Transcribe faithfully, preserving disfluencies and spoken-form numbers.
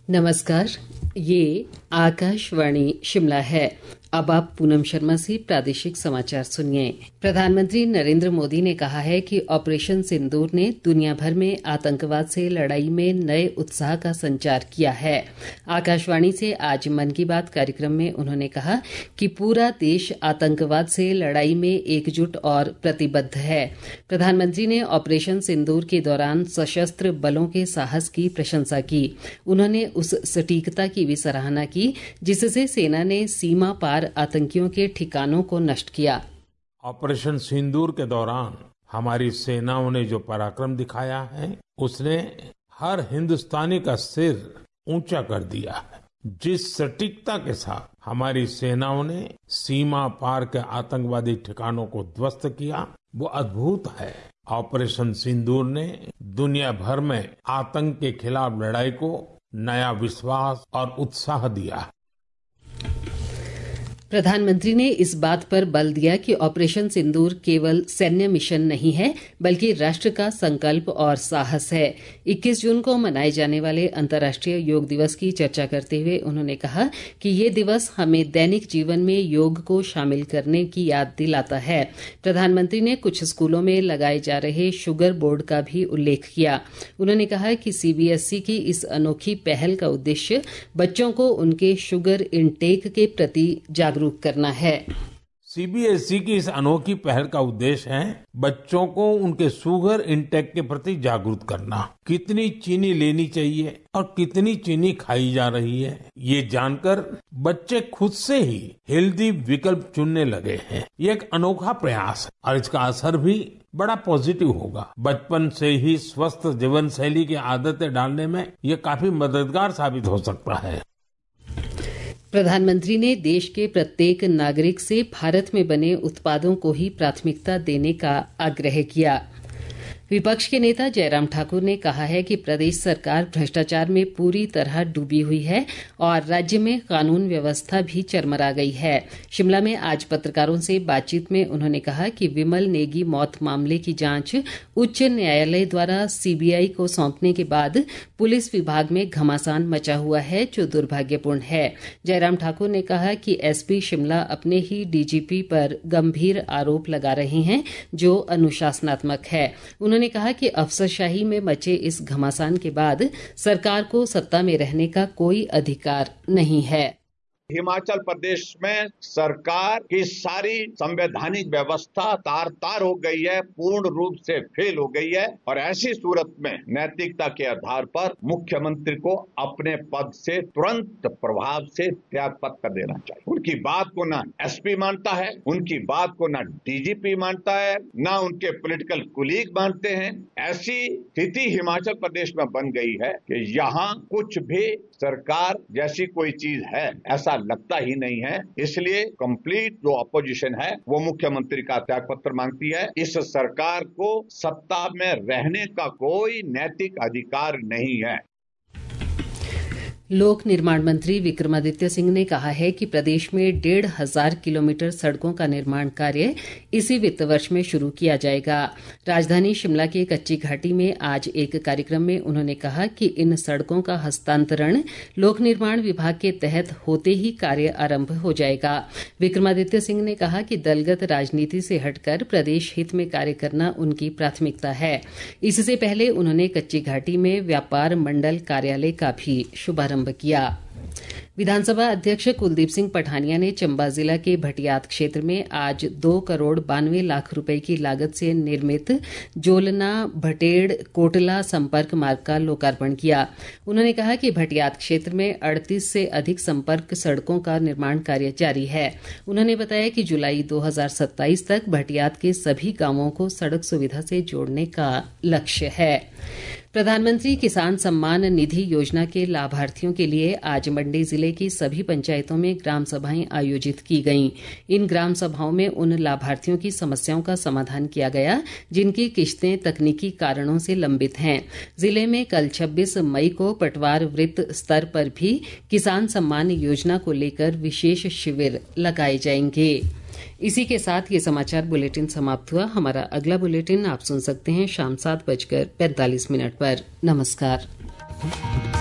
नमस्कार, ये आकाशवाणी शिमला है। अब आप पूनम शर्मा से प्रादेशिक समाचार सुनिए। प्रधानमंत्री नरेंद्र मोदी ने कहा है कि ऑपरेशन सिंदूर ने दुनिया भर में आतंकवाद से लड़ाई में नए उत्साह का संचार किया है। आकाशवाणी से आज मन की बात कार्यक्रम में उन्होंने कहा कि पूरा देश आतंकवाद से लड़ाई में एकजुट और प्रतिबद्ध है। प्रधानमंत्री ने ऑपरेशन सिंदूर के दौरान सशस्त्र बलों के साहस की प्रशंसा की। उन्होंने उस सटीकता की भी सराहना की जिससे सेना ने सीमा पार आतंकियों के ठिकानों को नष्ट किया। ऑपरेशन सिंदूर के दौरान हमारी सेनाओं ने जो पराक्रम दिखाया है, उसने हर हिंदुस्तानी का सिर ऊंचा कर दिया है। जिस सटीकता के साथ हमारी सेनाओं ने सीमा पार के आतंकवादी ठिकानों को ध्वस्त किया, वो अद्भुत है। ऑपरेशन सिंदूर ने दुनिया भर में आतंक के खिलाफ लड़ाई को नया विश्वास और उत्साह दिया। प्रधानमंत्री ने इस बात पर बल दिया कि ऑपरेशन सिंदूर केवल सैन्य मिशन नहीं है, बल्कि राष्ट्र का संकल्प और साहस है। इक्कीस जून को मनाए जाने वाले अंतर्राष्ट्रीय योग दिवस की चर्चा करते हुए उन्होंने कहा कि ये दिवस हमें दैनिक जीवन में योग को शामिल करने की याद दिलाता है। प्रधानमंत्री ने कुछ स्कूलों में लगाए जा रहे शुगर बोर्ड का भी उल्लेख किया। उन्होंने कहा कि सीबीएसई की इस अनोखी पहल का उद्देश्य बच्चों को उनके शुगर इनटेक के प्रति जागरूक जागरूक करना है। सीबीएसई की इस अनोखी पहल का उद्देश्य है बच्चों को उनके शुगर इंटेक के प्रति जागरूक करना। कितनी चीनी लेनी चाहिए और कितनी चीनी खाई जा रही है, ये जानकर बच्चे खुद से ही हेल्दी विकल्प चुनने लगे हैं। ये एक अनोखा प्रयास है और इसका असर भी बड़ा पॉजिटिव होगा। बचपन से ही स्वस्थ जीवन शैली की आदतें डालने में ये काफी मददगार साबित हो सकता है। प्रधानमंत्री ने देश के प्रत्येक नागरिक से भारत में बने उत्पादों को ही प्राथमिकता देने का आग्रह किया। विपक्ष के नेता जयराम ठाकुर ने कहा है कि प्रदेश सरकार भ्रष्टाचार में पूरी तरह डूबी हुई है और राज्य में कानून व्यवस्था भी चरमरा गई है। शिमला में आज पत्रकारों से बातचीत में उन्होंने कहा कि विमल नेगी मौत मामले की जांच उच्च न्यायालय द्वारा सीबीआई को सौंपने के बाद पुलिस विभाग में घमासान मचा हुआ है, जो दुर्भाग्यपूर्ण है। जयराम ठाकुर ने कहा कि एसपी शिमला अपने ही डीजीपी पर गंभीर आरोप लगा रहे हैं, जो अनुशासनात्मक है। उन्होंने कहा कि अफसरशाही में मचे इस घमासान के बाद सरकार को सत्ता में रहने का कोई अधिकार नहीं है। हिमाचल प्रदेश में सरकार की सारी संवैधानिक व्यवस्था तार तार हो गई है, पूर्ण रूप से फेल हो गई है और ऐसी सूरत में नैतिकता के आधार पर मुख्यमंत्री को अपने पद से तुरंत प्रभाव से त्यागपत्र कर देना चाहिए। उनकी बात को ना एसपी मानता है, उनकी बात को ना डीजीपी मानता है, ना उनके पॉलिटिकल कुलीग मानते हैं। ऐसी स्थिति हिमाचल प्रदेश में बन गई है कि यहाँ कुछ भी सरकार जैसी कोई चीज है ऐसा लगता ही नहीं है। इसलिए कंप्लीट जो अपोजिशन है वो मुख्यमंत्री का त्यागपत्र मांगती है। इस सरकार को सत्ता में रहने का कोई नैतिक अधिकार नहीं है। लोक निर्माण मंत्री विक्रमादित्य सिंह ने कहा है कि प्रदेश में डेढ़ हजार किलोमीटर सड़कों का निर्माण कार्य इसी वित्त वर्ष में शुरू किया जाएगा। राजधानी शिमला के कच्ची घाटी में आज एक कार्यक्रम में उन्होंने कहा कि इन सड़कों का हस्तांतरण लोक निर्माण विभाग के तहत होते ही कार्य आरंभ हो जाएगा। विक्रमादित्य सिंह ने कहा कि दलगत राजनीति से हटकर प्रदेश हित में कार्य करना उनकी प्राथमिकता है। इससे पहले उन्होंने कच्ची घाटी में व्यापार मंडल कार्यालय का भी शुभारंभ किया। विधानसभा अध्यक्ष कुलदीप सिंह पठानिया ने चंबा जिला के भटियात क्षेत्र में आज दो करोड़ बानवे लाख रुपए की लागत से निर्मित जोलना भटेड़ कोटला संपर्क मार्ग का लोकार्पण किया। उन्होंने कहा कि भटियात क्षेत्र में अड़तीस से अधिक संपर्क सड़कों का निर्माण कार्य जारी है। उन्होंने बताया कि जुलाई दो हजार सत्ताईस तक भटियात के सभी गांवों को सड़क सुविधा से जोड़ने का लक्ष्य है। प्रधानमंत्री किसान सम्मान निधि योजना के लाभार्थियों के लिए आज मंडी जिले की सभी पंचायतों में ग्राम सभाएं आयोजित की गईं। इन ग्राम सभाओं में उन लाभार्थियों की समस्याओं का समाधान किया गया जिनकी किश्तें तकनीकी कारणों से लंबित हैं। जिले में कल छब्बीस मई को पटवार वृत्त स्तर पर भी किसान सम्मान योजना को लेकर विशेष शिविर लगाए जाएंगे। इसी के साथ ये समाचार बुलेटिन समाप्त हुआ। हमारा अगला बुलेटिन आप सुन सकते हैं शाम सात बजकर पैंतालीस मिनट पर। नमस्कार।